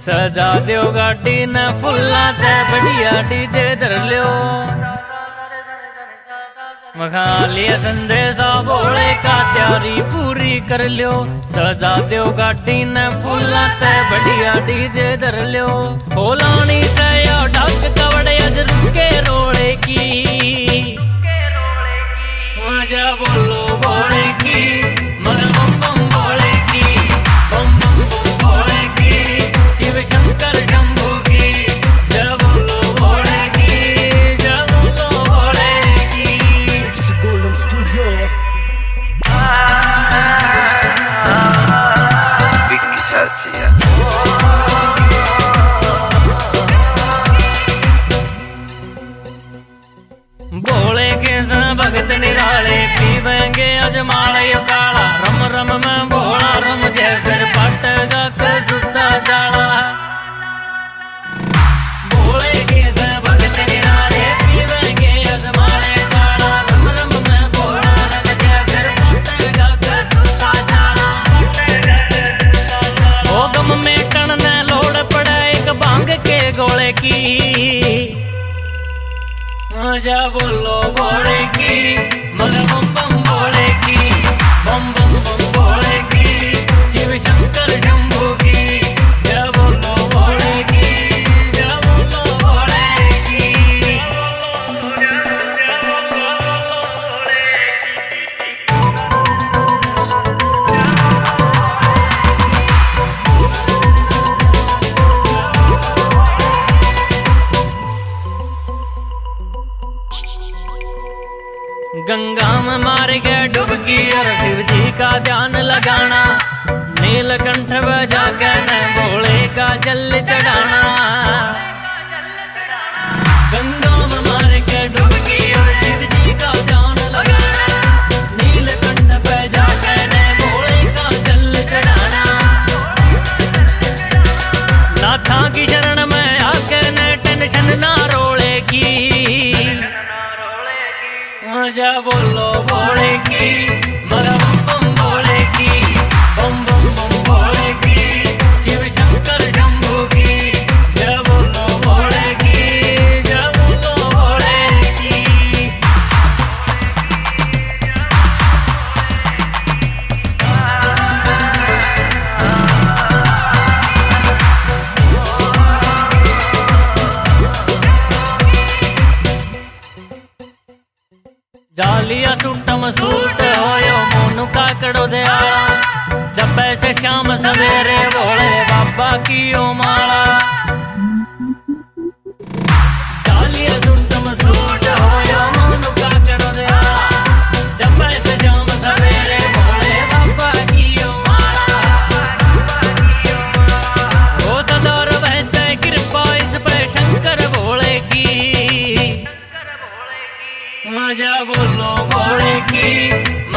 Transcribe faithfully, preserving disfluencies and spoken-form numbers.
सजा दो गाड़ी न फुल्ला ते बढ़िया डीजे धर लियो। मखा लिया संदेशा भोले का तैयारी पूरी कर लियो। सजा दो गाड़ी न फुल्ला ते बढ़िया डीजे धर लियो। बोलानी से या डाक कवड़े अज रुके रोले की मजा बोलो भोले की मगर बम बम भोले की बम बम बम भोले की शिव शंकर शंभू की जय बोलो भोले की जय बोलो भोले की। Golden Studio Vicky Chachia भोले के भगत निराले पीवेंगे अजमाले काला। रम रम में भोला रम जय फिर पटगा के सुता जाला। भोले के भगत निराले पीवेंगे अजमाले काला। रम रम में भोला रम जय फिर पटगा के सुता जाला। ओ गम में कण न लोड़ पड़े एक भांग के गोले की मजा बोलो भोले की मगर बम बम भोले की बम बम बम भोले की शिव शंकर शंभू की जय बोलो भोले की जय बोलो भोले की। गंगा में मार के डुबकी और शिव जी का ध्यान लगाना। नीलकंठ बजा के न भोले का जल चढ़ाना। गंगा में मार के डुबकी और शिव जी का ध्यान लगाना। नीलकंठ बजा के न भोले का जल चढ़ाना। नाथा की शरण में आके न टेंशन ना रोले की मजा बोलो भोले की मगर बम बम भोले की बम बम बम भोले की शिव शंकर शंभू की जय बोलो भोले की जय बोलो भोले की। जालिया सूटम सूट होयो मोनू का कड़ो दयाला। जब ऐसे शाम सवेरे भोले बाबा की ओ माला। जालिया सूटम सूट होयो मोनू का कड़ो दयाला। जब ऐसे शाम सवेरे भोले बाबा की ओ माला। वो सदौर वैसे कृपा इस पे शंकर भोले की मजा बोलो भोले की